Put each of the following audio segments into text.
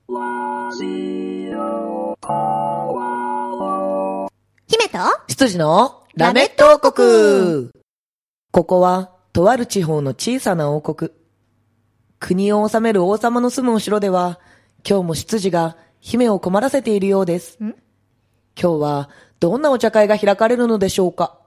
姫と羊のラメット王国。ここはとある地方の小さな王国。国を治める王様の住むお城では、今日も執事が姫を困らせているようです。今日はどんなお茶会が開かれるのでしょうか。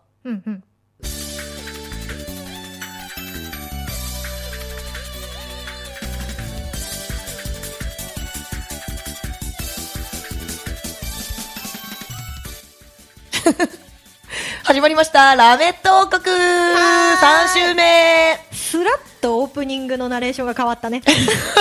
始まりましたラメット王国3週目。 スラッとオープニングのナレーションが変わったね。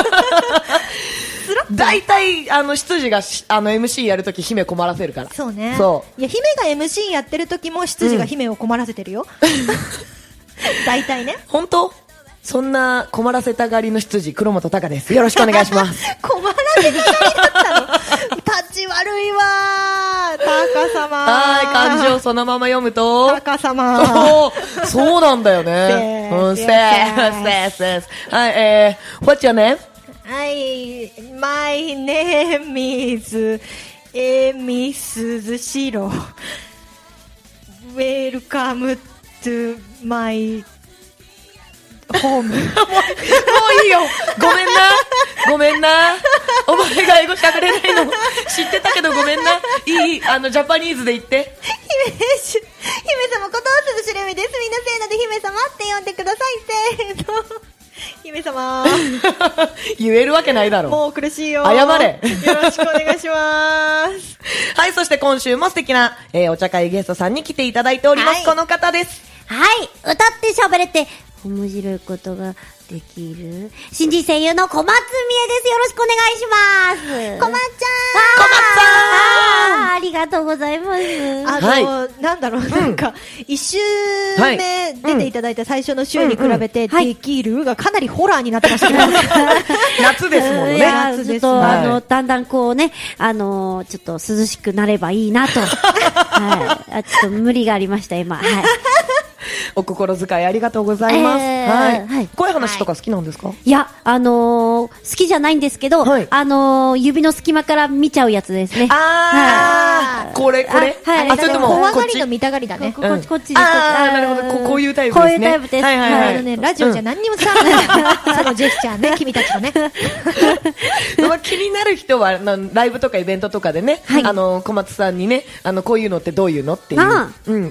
だいたい執事がMC やるとき姫困らせるから。 そうね。 そう。 いや、姫が MC やってる時も執事が姫を困らせてるよ。だいたいね。 本当？そんな困らせたがりの執事、黒本隆です。よろしくお願いします。 困らせたがりだったの？立ち悪いわー。タカ様。 はい、漢字をそのまま読むと。 タカ様。 そうなんだよね。せー。はい、what's your name? はい、my name is エミスズシロ。Welcome to my home。もういいよ。ごめんな。お前が英語喋れないの知ってたけどごめんな。いい、ジャパニーズで言って。 姫様ことすずしれみです。みんなせーので姫様って呼んでください。せーの。姫様。 言えるわけないだろ。 もう苦しいよ。 謝れ。 よろしくお願いします。 はい、そして今週も素敵な、お茶会ゲストさんに来ていただいております。はい、この方です。 はい、歌って喋れて面白いことができる新人声優の小松美恵です。よろしくお願いします。 小松ちゃん。ありがとうございます。 なんだろう、なんか、一週目出ていただいた最初の週に比べて、できるがかなりホラーになってましたけど。 夏ですもんね。 夏です。ちょっと、だんだんこうね、ちょっと涼しくなればいいなと。はい。ちょっと無理がありました、今。はい。 お心遣いありがとうございます。はい。怖い話とか好きなんですか？ いや、好きじゃないんですけど、指の隙間から見ちゃうやつですね。 これ。はい。 それとも怖がりの見たがりだね。 こっちです。 なるほど。こういうタイプですね。 こういうタイプです。 はい。ラジオじゃ何にも伝わらない。そのジェスチャーね、君たちのね。 気になる人は、ライブとかイベントとかでね、小松さんにね、こういうのってどういうのっていう、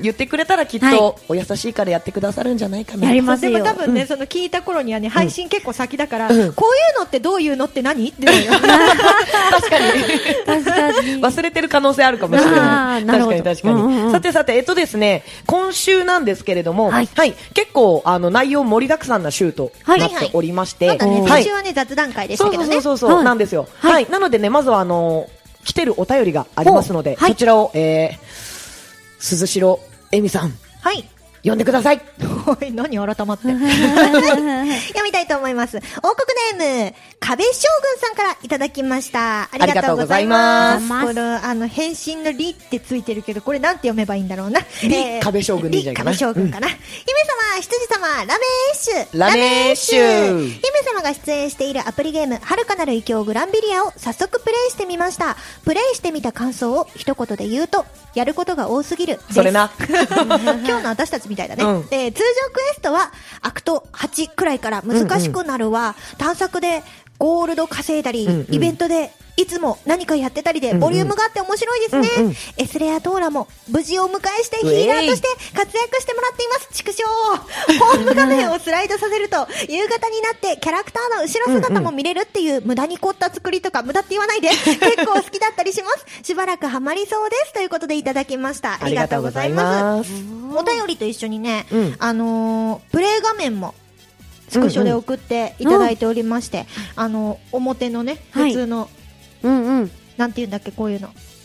言ってくれたらきっとお優しいからやってくださるんじゃないかな。 やりますよ。 でも多分ね、その聞いた頃にはね、配信結構先だから、こういうのってどういうのって何って言うよ。 確かに。忘れてる可能性あるかもしれない。確かに。さて、ですね、今週なんですけれども、はい。結構、内容盛りだくさんな週となっておりまして、 先週はね、雑談会でしたけどね。 そう、なんですよ。はい。なのでね、まずは来てるお便りがありますので、そちらを、鈴代恵美さん。 はい。 読んでください。 何改まって。読みたいと思います。王国ネーム、壁将軍さんからいただきました。ありがとうございます。この、返信のリってついてるけど、これなんて読めばいいんだろうな。 壁将軍でいいんじゃないかな。 壁将軍かな。姫様、執事様、ラメッシュ。 姫様が出演しているアプリゲーム、遥かなる異境グランビリアを早速プレイしてみました。プレイしてみた感想を一言で言うと、やることが多すぎる。 それな。 今日の私たちみたいだね。通常クエストはアクト8くらいから難しくなるわ。探索でゴールド稼いだり、イベントでいつも何かやってたりでボリュームがあって面白いですね。エスレアトーラも無事お迎えしてヒーラーとして活躍してもらっています。畜生。ホーム画面をスライドさせると夕方になってキャラクターの後ろ姿も見れるっていう無駄に凝った作りとか、無駄って言わないで結構好きだったりします。しばらくハマりそうですということでいただきました。ありがとうございます。お便りと一緒にね、プレイ画面もスクショで送っていただいておりまして、表のね、普通のなんていうんだっけ、こういうの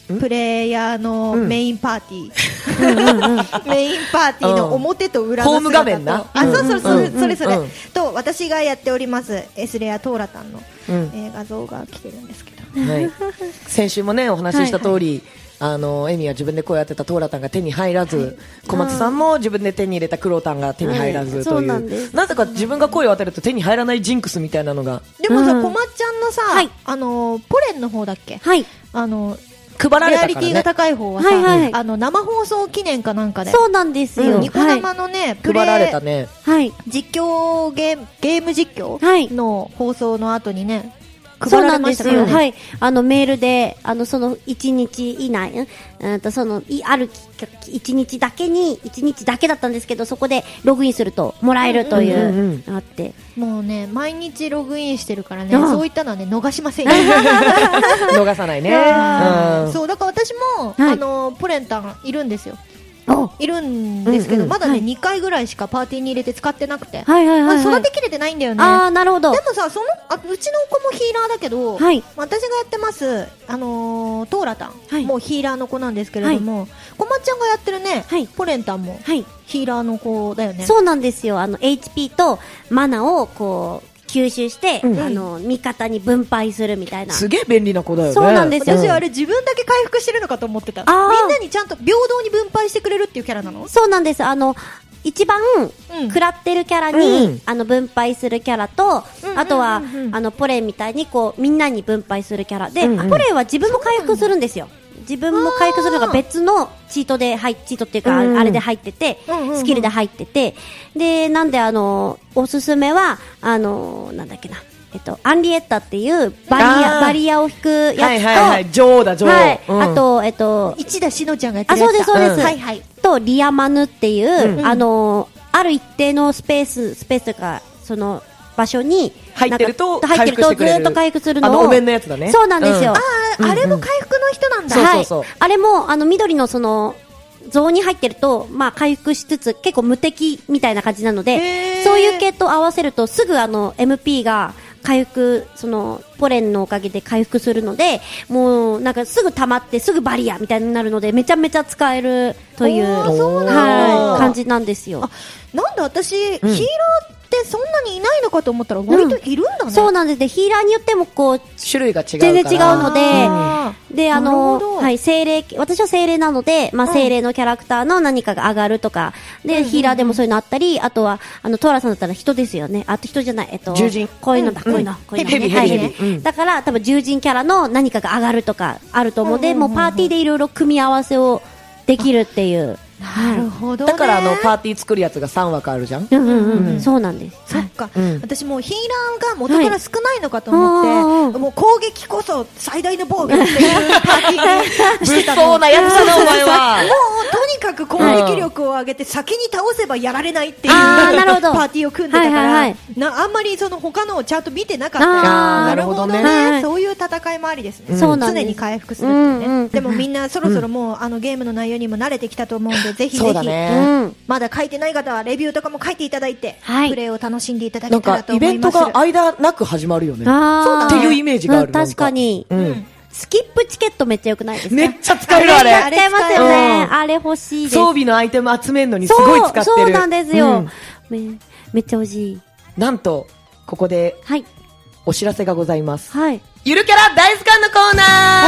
プレイヤーのメインパーティー、メインパーティーの表と裏のホーム画面な。 それと私がやっておりますエスレアトーラタンの画像が来てるんですけど、 はい、先週もねお話しした通り、エミは自分でこうやってたトーラタンが手に入らず、小松さんも自分で手に入れたクロタンが手に入らずという、なぜか自分が声を当てると手に入らないジンクスみたいなのが。 でもさ、小松ちゃんのさ、ポレンの方だっけ、 配られたからね、 リアリティが高い方はさ、生放送記念かなんかで、 そうなんですよ、 ニコ生のね、 配られたね、 実況ゲーム実況の放送の後にね、 そうなんですよ。はい。メールで、その1日以内、ある1日だけに、1日だけだったんですけど、そこでログインするともらえるというのがあって。 もうね、毎日ログインしてるからね、そういったのはね、逃しませんよ。 逃さないね。 そう、だから私も、ポレンタンいるんですよ。いるんですけど、まだね、2回ぐらいしかパーティーに入れて使ってなくて、育てきれてないんだよね。 なるほど。 でもさ、うちの子もヒーラーだけど、私がやってます、トーラタンもヒーラーの子なんですけれども、小松ちゃんがやってるね、ポレンタンもヒーラーの子だよね。 そうなんですよ。HP とマナをこう、吸収して、味方に分配するみたいな。 すげえ便利な子だよね。 そうなんですよ。 私あれ自分だけ回復してるのかと思ってた。みんなにちゃんと平等に分配してくれるっていうキャラなの？ そうなんです。一番食らってるキャラに、分配するキャラと、あとは、ポレンみたいにこう、みんなに分配するキャラで、ポレンは自分も回復するんですよ。自分も回復するのが別のチートっていうか、あれで入ってて、スキルで入ってて、で、なんでおすすめは、なんだっけな、アンリエッタっていうバリアを引くやつと、 女王だ、女王。 あと、 市田しのちゃんがやってるやつ。 そうです。はいはい。と、リアマヌっていう、ある一定のスペースというか、その、場所に入ってるとずっと回復するのを、 お面のやつだね。 そうなんですよ。 あれも回復の人なんだ。 はい。あれも緑のそのゾーンに入ってると、まあ回復しつつ結構無敵みたいな感じなので、そういう系と合わせるとすぐMP が回復、そのポレンのおかげで回復するので、もうなんかすぐ溜まってすぐバリアみたいになるので、めちゃめちゃ使えるという感じなんですよ。 なんだ私、ヒーラーってそんなにいないのかと思ったら割といるんだね。 そうなんです。で、ヒーラーによってもこう種類が違うから全然違うので、で精霊、私は精霊なので、まあ精霊のキャラクターの何かが上がるとかで、ヒーラーでもそういうのあったり、あとはトーラさんだったら人ですよね。あと人じゃない、 獣人、 こういうのだ、こういうのね。だから多分獣人キャラの何かが上がるとかあると思うので、もうパーティーでいろいろ組み合わせをできるっていう。 なるほどね。 だからパーティー作るやつが3枠あるじゃん。 そうなんです。 そっか。私もうヒーラーが元から少ないのかと思って、もう攻撃こそ最大の防御っていうパーティーにしてたの。 物騒なやつだな、お前は。 もうとにかく攻撃力を上げて先に倒せばやられないっていうパーティーを組んでたから、あんまりその他のをちゃんと見てなかった。なるほどね。そういう戦いもありですね。常に回復するってね。でもみんなそろそろもうゲームの内容にも慣れてきたと思うんで、ぜひぜひ、まだ書いてない方はレビューとかも書いていただいて、プレイを楽しんでいただけたらと思います。 なんかイベントが間なく始まるよね。っていうイメージがある。 確かに。スキップチケットめっちゃ良くないですか？ めっちゃ使えるあれ。 使えますよね。あれ欲しいです。 装備のアイテム集めるのにすごい使ってる。 そうなんですよ。めっちゃ欲しい。 なんと、ここで、お知らせがございます。ゆるキャラ大図鑑のコーナ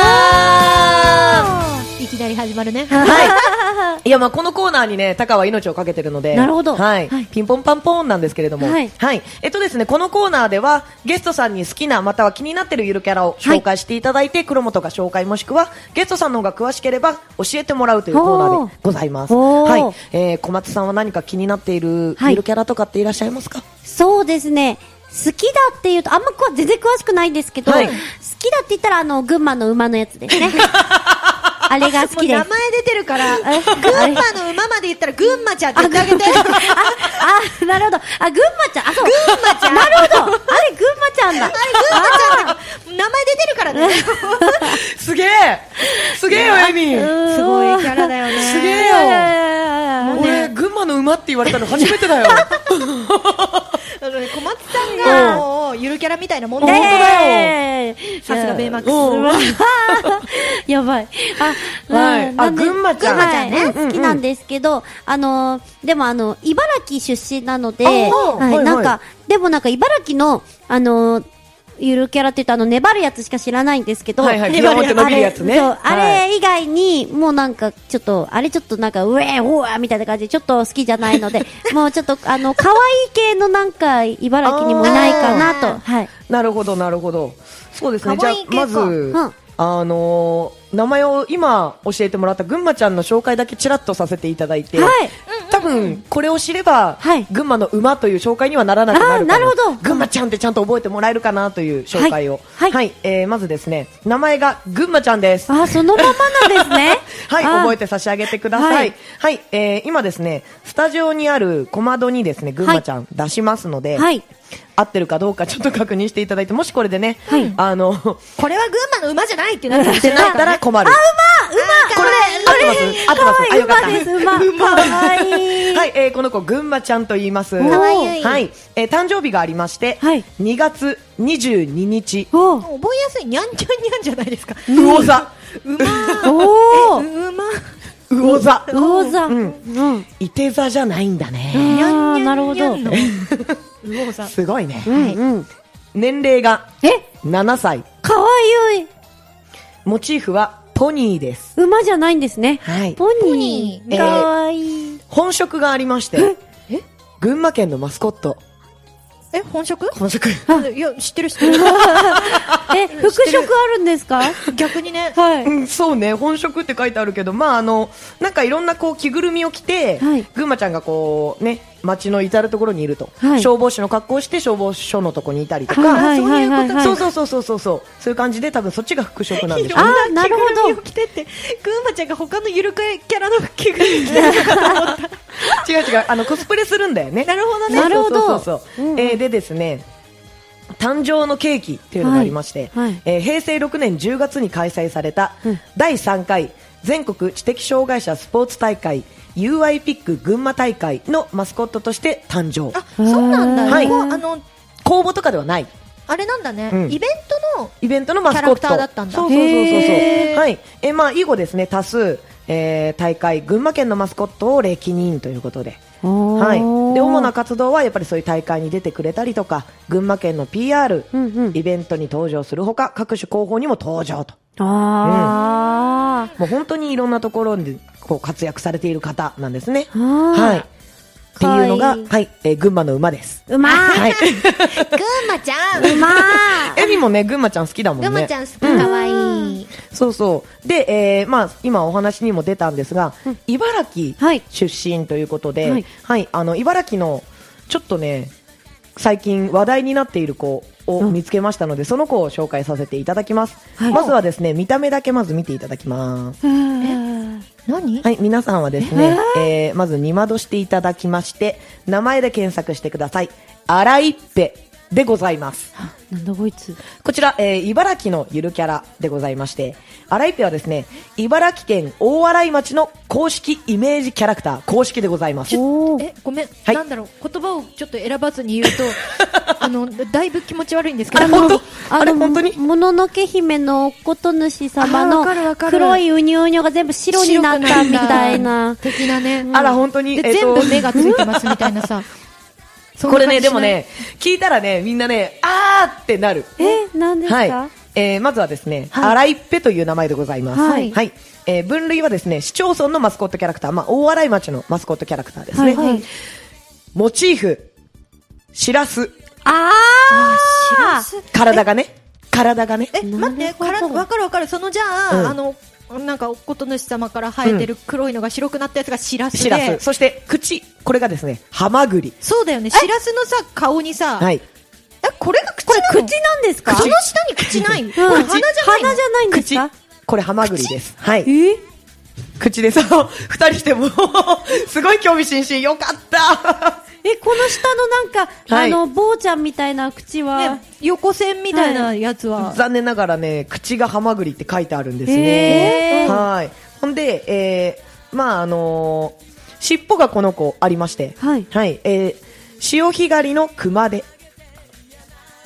ー、いきなり始まるね。 いや、まあこのコーナーにね、タカは命をかけてるので。 なるほど。 ピンポンパンポンなんですけれども。ですね、このコーナーでは、ゲストさんに好きな、または気になってるゆるキャラを紹介していただいて、黒本が紹介もしくは、ゲストさんの方が詳しければ、教えてもらうというコーナーでございます。小松さんは何か気になっているゆるキャラとかっていらっしゃいますか？ そうですね。好きだっていうと、あんま全然詳しくないんですけど、好きだって言ったら群馬の馬のやつですね。あれが好きです。 名前出てるから、群馬の馬まで言ったら群馬ちゃんって言ってあげて。 なるほど。群馬ちゃん。そう。 群馬ちゃん。 なるほど。あれ群馬ちゃんだ。 あれ群馬ちゃんだ。名前出てるからね。 すげえすげえよ、エミ。 すごいキャラだよね。 すげえよ。俺、群馬の馬って言われたの初めてだよ。 小松さんがもうゆるキャラみたいなもんだよ。 本当だよ。 さすがだベマックス。 やばい。 群馬ちゃん。 はいね、好きなんですけど、でも茨城出身なので、なんか、でもなんか茨城の、ゆるキャラって言うと粘るやつしか知らないんですけど、 粘る伸びるやつね。 あれ以外に、もうなんかちょっと、あれちょっとなんか、うえーおーみたいな感じでちょっと好きじゃないので、もうちょっと可愛い系のなんか、茨城にもいないかなと。はい。 なるほど、なるほど。そうですね。じゃあ、まず、名前を今教えてもらった群馬ちゃんの紹介だけちらっとさせていただいて、多分これを知れば、群馬の馬という紹介にはならなくなるかな。群馬ちゃんってちゃんと覚えてもらえるかなという紹介を。まずですね、名前が群馬ちゃんです。 そのままなんですね。 はい、覚えて差し上げてください。はい、今ですね、スタジオにある小窓にですね、群馬ちゃん出しますので、合ってるかどうかちょっと確認していただいて、もしこれでね、これは群馬の馬じゃないってなったら困る。これ、合ってます。よかった。 馬かわいい。 はい、この子、群馬ちゃんと言います。 かわいい。 はい、誕生日がありまして、2月22日。 覚えやすい、にゃんちゃんにゃんじゃないですか。 魚座。魚座。 魚座。 いて座じゃないんだね。 なるほど。 すごいね。年齢が7歳。 かわいい。 モチーフはポニーです。 馬じゃないんですね。ポニー。かわいい。 本職がありまして、群馬県のマスコット。 本職？ 本職。 いや、知ってる。副職あるんですか？ 逆にね。 そうね、本職って書いてあるけど、なんかいろんなこう着ぐるみを着て、群馬ちゃんがこうね、街の至るところにいると。消防士の格好をして消防署のとこにいたりとか、そういうこと。そういう感じで多分そっちが副職なんでしょうね。 なるほど。着ぐるみを着てって、群馬ちゃんが他のゆるキャラの着ぐるみ着てるのかと思った。 違う、コスプレするんだよね。 なるほどね。 なるほど。 でですね、誕生のケーキっていうのがありまして、平成6年10月に開催された第3回全国知的障害者スポーツ大会 UI ピック群馬大会のマスコットとして誕生。 そうなんだ。 公募とかではない。 あれなんだね。イベントのマスコット。 キャラクターだったんだ。 そう。はい。以後ですね、多数、大会群馬県のマスコットを歴任ということで。はい。で、主な活動はやっぱりそういう大会に出てくれたりとか、群馬県の PR、イベントに登場するほか、各種広報にも登場と。もう本当にいろんなところでこう活躍されている方なんですね。はい。っていうのが、群馬の馬です。 馬はい。群馬ちゃん馬エミもね、群馬ちゃん好きだもんね。 群馬ちゃん好き、かわいい。 そう。で、今お話にも出たんですが、茨城出身ということで、茨城の、ちょっとね、最近話題になっている子を見つけましたので、その子を紹介させていただきます。まずはですね、見た目だけまず見ていただきます。 何？ はい、皆さんはですね、まず2窓していただきまして、名前で検索してください。あらいっぺでございます。 なんだこいつ。 こちら、茨城のゆるキャラでございまして、あらいっぺはですね、茨城県大洗町の公式イメージキャラクター、公式でございます。 ごめん、なんだろう、言葉をちょっと選ばずに言うと、だいぶ気持ち悪いんですけど、 本当にもののけ姫のおことぬし様の黒いうにゅうにゅが全部白になったみたいな。 的なね。 あら、本当に。 全部目がついてますみたいなさ。 これね、でもね、聞いたらね、みんなね、あーってなる。 何ですか？ まずはですね、あらいっぺという名前でございます。はい。分類はですね、市町村のマスコットキャラクター、大洗町のマスコットキャラクターですね。モチーフ、しらす。 しらす。 体がね。 待って、わかる。そのじゃあ、なんかおことぬし様から生えてる黒いのが白くなったやつがしらすで、 しらす。そして口、これがですね、ハマグリ。 そうだよね。しらすのさ、顔にさ、これが口なの？ 口なんですか？ 口の下に口ない。鼻じゃないんですか？ これハマグリです。はい。口でさ、二人してもすごい興味津々。よかった。 この下のなんか、坊ちゃんみたいな口は、 横線みたいなやつは、 残念ながらね、口がハマグリって書いてあるんですね。はい。ほんで、尻尾がこの子ありまして、潮干狩りの熊手。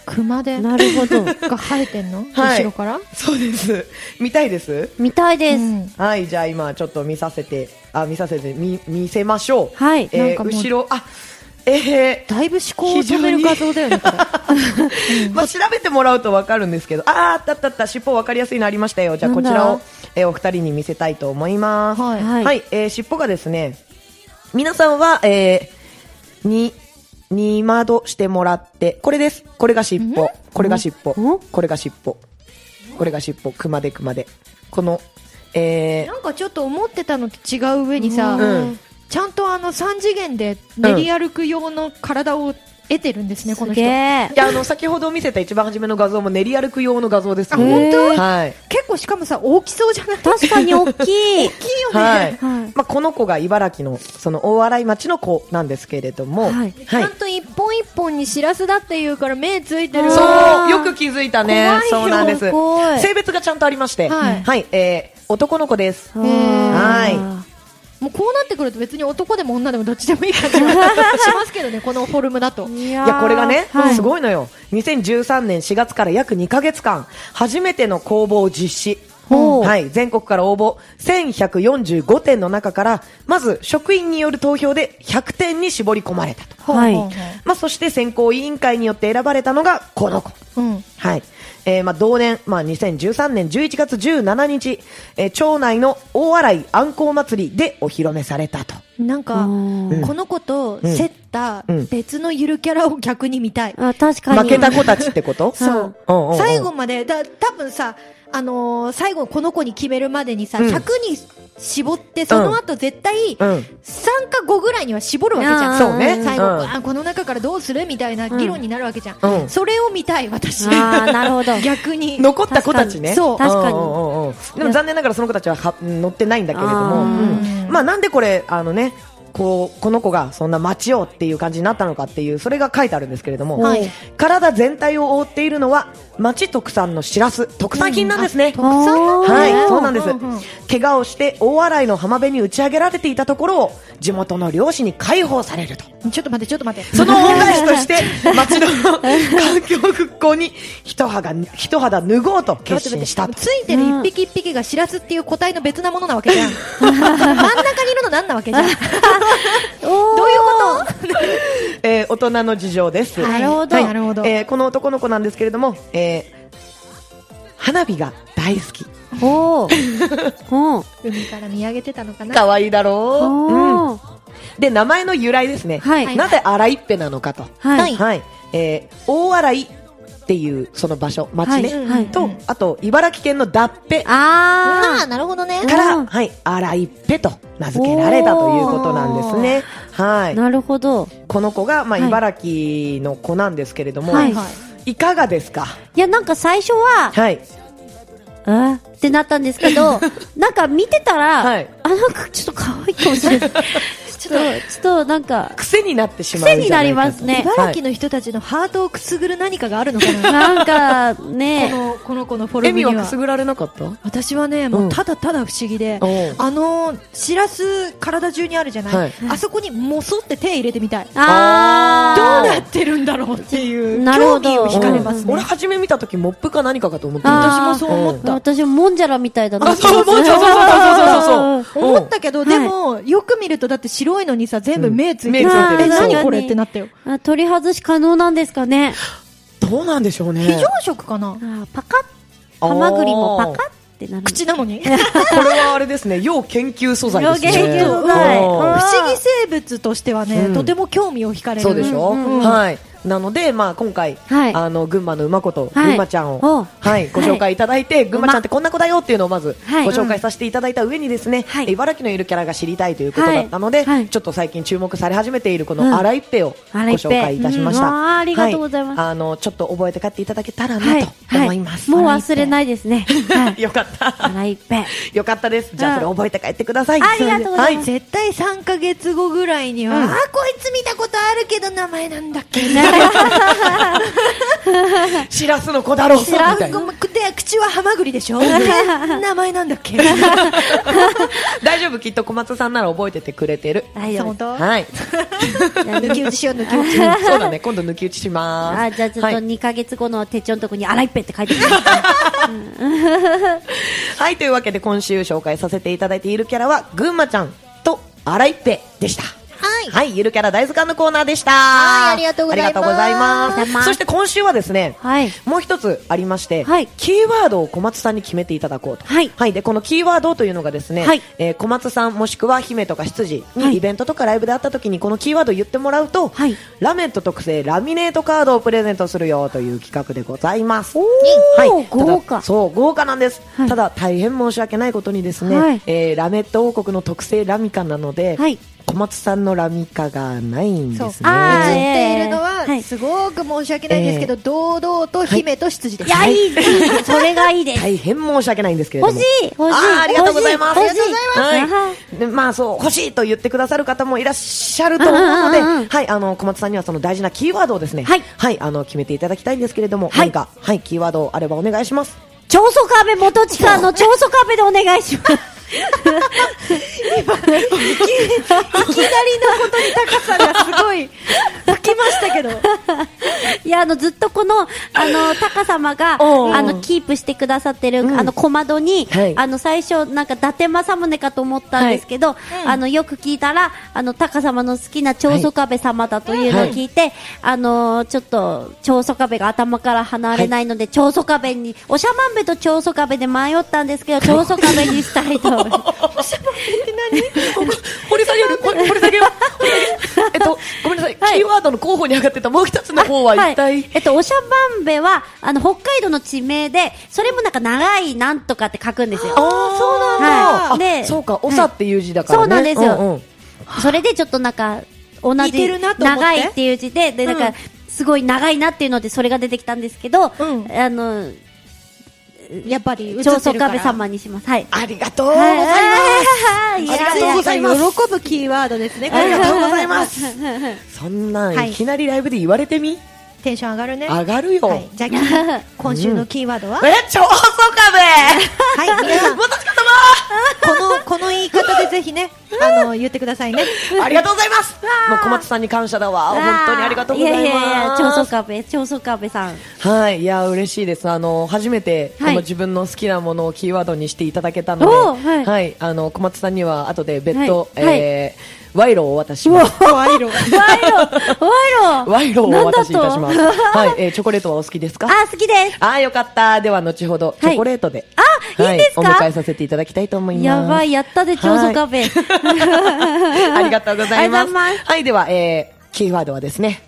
熊手なるほど。 が生えてんの、 はい後ろからそうです。見たいです。 見たいです。 はい、じゃあ今ちょっと見せましょう。 はい。 なんかもう後ろ、 だいぶ思考を止める画像だよね、これ。 まあ、調べてもらうとわかるんですけど、あった、尻尾わかりやすいのありましたよ。じゃあこちらを、お二人に見せたいと思います。はい。尻尾がですね、皆さんは、2窓してもらって、これです。これが尻尾。これが尻尾。これが尻尾。これが尻尾。熊で。この、 なんかちょっと思ってたのと違う上にさ、ちゃんと3次元で練り歩く用の体を得てるんですね、この人。いや、先ほど見せた一番初めの画像も練り歩く用の画像です。 本当？ はい。 結構しかもさ、大きそうじゃない？ 確かに大きい。 大きいよね。 はい。まあ、この子が茨城の、その大洗町の子なんですけれども。 はい。ちゃんと一本一本にしらすだっていうから目ついてる。 そう、よく気づいたね。そうなんです。性別がちゃんとありまして。はい。男の子です。はい。 もうこうなってくると別に男でも女でもどっちでもいい感じがしますけどね、このフォルムだと。 いや、これがね、すごいのよ。2013年4月から約2ヶ月間、初めての公募を実施。はい、全国から応募1145点の中から、まず職員による投票で100点に絞り込まれたと。はい。まあ、そして選考委員会によって選ばれたのがこの子。はい。まあ、同年、まあ、2013年11月17日、町内の大洗あんこう祭りでお披露目されたと。 なんか、この子と競った別のゆるキャラを逆に見たい。 確かに。 負けた子たちってことそう。最後まで、多分さ、最後この子に決めるまでにさ、100に絞って、その後絶対、3か5ぐらいには絞るわけじゃん。 そうね。 最後、この中からどうするみたいな議論になるわけじゃん。それを見たい、私。 なるほど。 逆に。 残った子たちね。 そう。 確かに。 でも残念ながらその子たちは乗ってないんだけれども。まあなんでこれ、この子がそんな街をっていう感じになったのかっていう、それが書いてあるんですけれども、体全体を覆っているのは町特産のしらす、特産品なんですね。 特産なんだ。 はい、そうなんです。怪我をして大洗の浜辺に打ち上げられていたところを地元の漁師に解放されると。 ちょっと待って。 その恩返しとして町の環境復興に一肌脱ごうと決心したと。 ついてる一匹一匹がしらすっていう個体の別なものなわけじゃん。真ん中にいるのなんなわけじゃん。どういうこと大人の事情です。 なるほど。なるほど。 この男の子なんですけれども、花火が大好き。 海から見上げてたのかな。 可愛いだろう。で、名前の由来ですね。なぜ洗いっぺなのかと。はい。大洗っていうその場所、町ね。と、あと、茨城県の脱ぺ。 なるほどね。 から、はい、洗いっぺと名付けられたということなんですね。はい。 なるほど。 この子が、まあ、茨城の子なんですけれども、いかがですか？ いや、なんか最初は、はい。ってなったんですけど、なんか見てたら、なんかちょっと可愛いかもしれない。ちょっとなんか癖になってしまうじゃないかと。 癖になりますね。 茨城の人たちのハートをくすぐる何かがあるのかな。 なんかね、 この子のフォルムには。 エミはくすぐられなかった？ 私はね、もうただただ不思議で、しらす体中にあるじゃない。あそこにもそって手入れてみたい。どうなってるんだろうっていう興味を惹かれますね。 俺初め見た時モップか何かかと思って。 私もそう思った。 私ももんじゃらみたいだな。 そう思ったけど、でもよく見るとだって白いのにさ、全部目ついてる。何これってなったよ。 取り外し可能なんですかね。 どうなんでしょうね。 非常食かな。 パカッ。ハマグリもパカッってなる。 口なのに。 これはあれですね、要研究素材ですね。 不思議生物としてはね、とても興味を惹かれる。 そうでしょ。はい。なので、まあ、今回、群馬の馬子と群馬ちゃんを、ご紹介いただいて、群馬ちゃんってこんな子だよっていうのをまず、ご紹介させていただいた上にですね、茨城のいるキャラが知りたいということだったので、ちょっと最近注目され始めているこの荒井っぺをご紹介いたしました。 ありがとうございます。 ちょっと覚えて帰っていただけたらなと思います。 もう忘れないですね。 よかった。 荒井っぺ。 よかったです。じゃあ、それ覚えて帰ってください。 ありがとうございます。 絶対3ヶ月後ぐらいには、こいつ見たことあるけど名前なんだっけな。 しらすの子だろうみしらたいな。 で口はハマグリでしょ。名前なんだっけ。 大丈夫、きっと小松さんなら覚えててくれてる。 大丈夫。 本当。 はい。 抜き打ちしよう、抜き打ち。 そうだね、今度抜き打ちします。 あ、じゃあちょっと2ヶ月後の手帳のとこに荒いっぺって書いてくださはい、というわけで今週紹介させていただいているキャラは、ぐんまちゃんとあらいっぺでした。 はい。 はい、ゆるキャラ大図鑑のコーナーでした。 はい、ありがとうございます。 ありがとうございまありがとうございますす。そして今週はですね、 はい。 もう一つありまして、 はいキーワードを小松さんに決めていただこうと。 はいで、このキーワードというのがですね、 はい小松さんもしくは姫とか執事はいにイベントとかライブで会った時にこのキーワードを言ってもらうと、 はいラメット特製ラミネートカードをプレゼントするよという企画でございます。 おー、 ただ豪華。 そう、豪華なんです。 はいただ、大変申し訳ないことにですね、 はいラメット王国の特製ラミカなので、 はい。 小松さんのラミカがないんですね。 そうあー映っているのは、 はいすごく申し訳ないんですけど、堂々と姫と執事です。 いや、いい。それがいいです。 大変申し訳ないんですけれども。 欲しい欲しいあーありがとうございます。 欲しい欲しいはい。で、まあそう、欲しいと言ってくださる方もいらっしゃると思うので、 うんうんうんはい、小松さんにはその大事なキーワードをですね、 はい決めていただきたいんですけれども、 はい何か、はい、キーワードあればお願いします。 長宗我部元親の長宗我部でお願いします。 いきなりのことに高さがすごい吹きましたけど。 いや、ずっとこの、タカ様が、 おうキープしてくださってる、 うん小窓に、 はい最初、なんか、伊達政宗かと思ったんですけど、よく聞いたら、タカ様の好きな長宗我部様だというのを聞いて、ちょっと、長宗我部が頭から離れないので、長宗我部に、おしゃまんべと長宗我部で迷ったんですけど、長宗我部にしたいと思います。 掘り下げる掘り下げよう。ごめんなさい、 はいキーワードの候補に上がってたもう一つの方は一体、 おしゃばんべは、北海道の地名で、それもなんか長いなんとかって書くんですよ。 そうなんだ。 はいでそうか、長っていう字だからね。 そうなんですようんうんそれでちょっとなんか、同じ似てるなと思って長いっていう字で、なんか、すごい長いなっていうので、それが出てきたんですけど、 うんやっぱり映って長宗るから。 我部様にします。はい。 ありがとうございます。 はいありがとうございます。 喜ぶキーワードですね。こあれがりがとうございます。そんなん、 はいいきなりライブで言われてみ、 テンション上がるね。 上がるよ。 はい。じゃあ、今週のキーワードは、 長宗我はい、皆さん、 部元親この言い方でぜひね、言ってくださいね。 様ありがとうございます。もう小松さんに感謝だわ。本当にありがとうございます。 いやいやいや、長宗我部さん。 はい、いや嬉しいです。初めてこはいの自分の好きなものをキーワードにしていただけたので、 おーはい、小松さんには後で別途、 はい賄賂をお渡しします。 賄賂。 賄賂賄賂をお渡しいたします。 なんだとはい、チョコレートはお好きですか？ あ、好きです。 あー、よかった。では後ほどチョコレートで、 いいんですかお迎えさせていただきたいと思います。 やばい、やったで、長宗我部。 ありがとうございます。 ありがとうございますはい、では、キーワードはですね。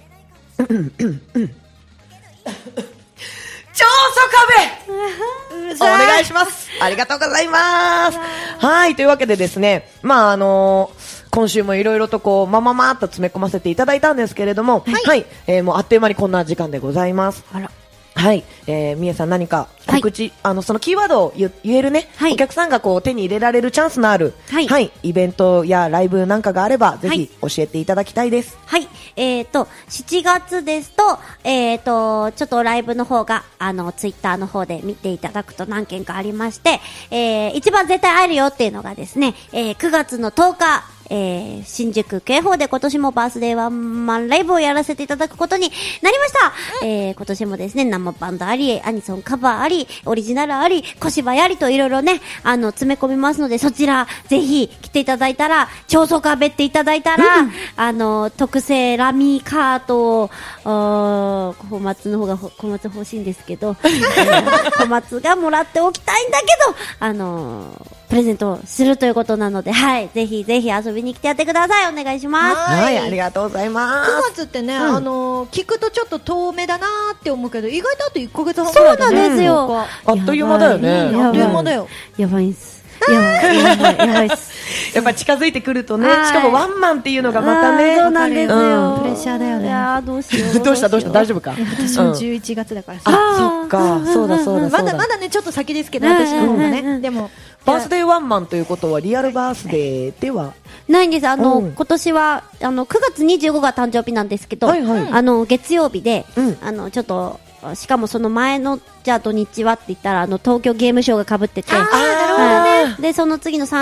長宗我部お願いします。ありがとうございます。はい、というわけでですね、まあ今週もいろいろとこう、まーっと詰め込ませていただいたんですけれども、はい、もうあっという間にこんな時間でございます。 あら。 はい、みえさん何か告知、そのキーワードを言えるね、 はいお客さんがこう手に入れられるチャンスのある、 はいイベントやライブなんかがあれば、ぜひ教えていただきたいです。 はい。7月ですと、ちょっとライブの方が、ツイッターの方で見ていただくと何件かありまして、一番絶対会えるよっていうのがですね、9月の10日、新宿警報で今年もバースデーワンマンライブをやらせていただくことになりました。今年もですね、生バンドあり、アニソンカバーあり、オリジナルあり、小芝居ありといろいろね、詰め込みますので、そちら、ぜひ来ていただいたら、長宗我部っていただいたら、特製ラミーカートを、小松の方が小松欲しいんですけど、小松がもらっておきたいんだけど、プレゼントをするということなので、はい、ぜひぜひ遊びに来てやってください。お願いします。 はい、ありがとうございます。 9月ってね、聞くとちょっと遠目だなーって思うけど、意外とあと1ヶ月半ぐらいだね。 そうなんですよ。 あっという間だよね。 やばいあっという間だよ。 やばいっす。やばいっす。 やっぱ近づいてくるとね、 はいしかもワンマンっていうのがまたね。 そうなんですよ。 プレッシャーだよねいやーどうしよう。 どうした大丈夫か？ 私も11月だからさ。 あ、そっか。そうだそうだそうだ。 まだね、ちょっと先ですけど、私の方がね。でも、 バースデーワンマンということはリアルバースデーではないんです。今年は、9月25が誕生日なんですけど、月曜日で、ちょっと、しかもその前の、じゃあ土日はって言ったら、東京ゲームショウが被ってて。 なるほどね。 で、その前の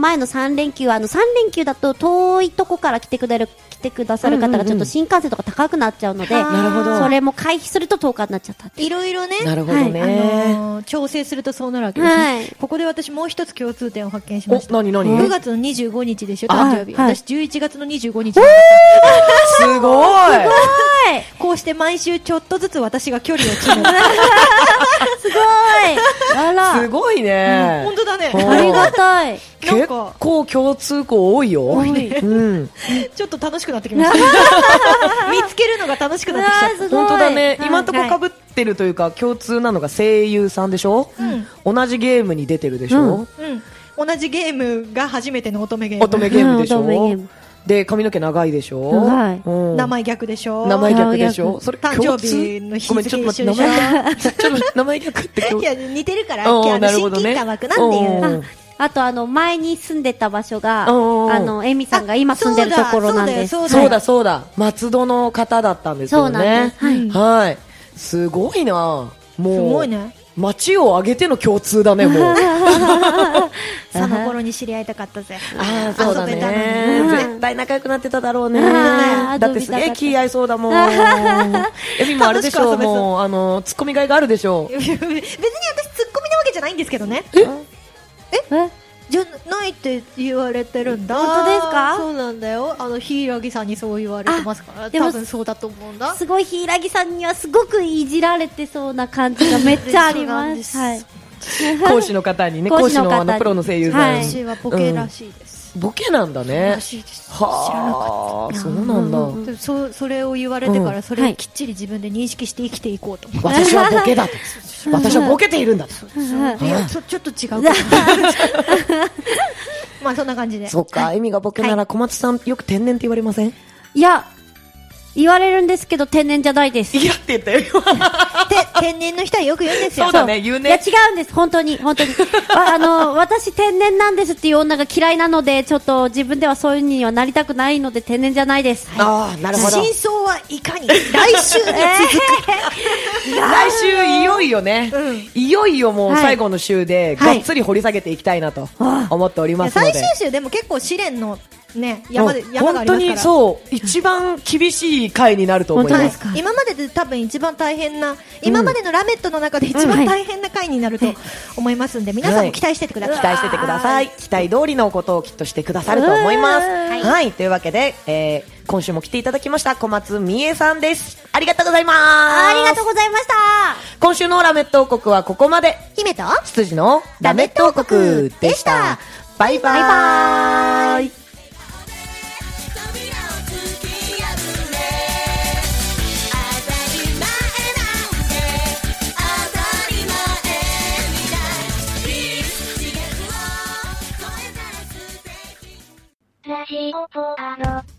3連休、3連休だと遠いとこから来てくださる方がちょっと新幹線とか高くなっちゃうので、 なるほど。 それも回避すると10日になっちゃったって。 いろいろね。 なるほどね。 調整するとそうなるわけですね。ここで私もう一つ共通点を発見しました。 何 ?9 月の25日でしょ、誕生日。私11月の25日。 すごいこうして毎週ちょっとずつ私が距離を詰める。 すごいあらすごいね。 本当だね。 ありがたい。 結構共通項多いよ。 多い。ちょっと楽しくなってきました。見つけるのが楽しくなってきちゃった。 本当だね。今んとこ被ってるというか共通なのが声優さんでしょ。同じゲームに出てるでしょ。 同じゲームが初めての乙女ゲーム。 乙女ゲームでしょ。で、髪の毛長いでしょ。 名前逆でしょ。 名前逆でしょ。それ誕生日の日付一緒でしょ。 名前逆っていや、似てるから、親近感湧くなっていう。 あと前に住んでた場所が、エミさんが今住んでるところなんです。 そうだ。松戸の方だったんですよね。そうなんです。はい。すごいな。もう。 すごいね。 街を挙げての共通だね、もう。 その頃に知り合いたかったぜ。 ああ、そうだね。絶対仲良くなってただろうね。だってすげえ気合いそうだもん。エミもあれでしょ、もう、ツッコミがいがあるでしょ。 別に私ツッコミなわけじゃないんですけどね。えじゃないって言われてるんだ。 本当ですか？ そうなんだよ。柊さんにそう言われてますから。多分そうだと思うんだ。 すごい柊さんにはすごくいじられてそうな感じがめっちゃあります。はい。 講師の方にね、講師のプロの声優さん。 私はボケらしいです。 ボケなんだね。 らしいです。知らなかった。 そうなんだ。それを言われてからそれをきっちり自分で認識して生きていこうと思って。 私はボケだと。私はボケているんだと。 いや、ちょっと違う。まあそんな感じで。 そっか、エミがボケなら小松さんよく天然って言われません？ いや、言われるんですけど天然じゃないです。 いやって言ったよ。 天然の人はよく言うんですよ。 そうだね、言うね。 いや違うんです、本当に。私天然なんですっていう女が嫌いなので、ちょっと自分ではそういうにはなりたくないので天然じゃないです。 ああ、なるほど。 真相はいかに来週に続く。 来週いよいよね。いよいよもう最後の週でがっつり掘り下げていきたいなと思っておりますので。 最終週でも結構試練のね、山がありますから。 本当にそう、一番厳しい回になると思います。 今までで多分一番大変な、今までのラメットの中で一番大変な回になると思いますんで、皆さんも期待しててください。 期待しててください。期待通りのことをきっとしてくださると思います。はい、というわけで、今週も来ていただきました小松美恵さんです。ありがとうございます。 ありがとうございました。 今週のラメット王国はここまで。 姫と羊のラメット王国でした。バイバイ。 ラジオポアド。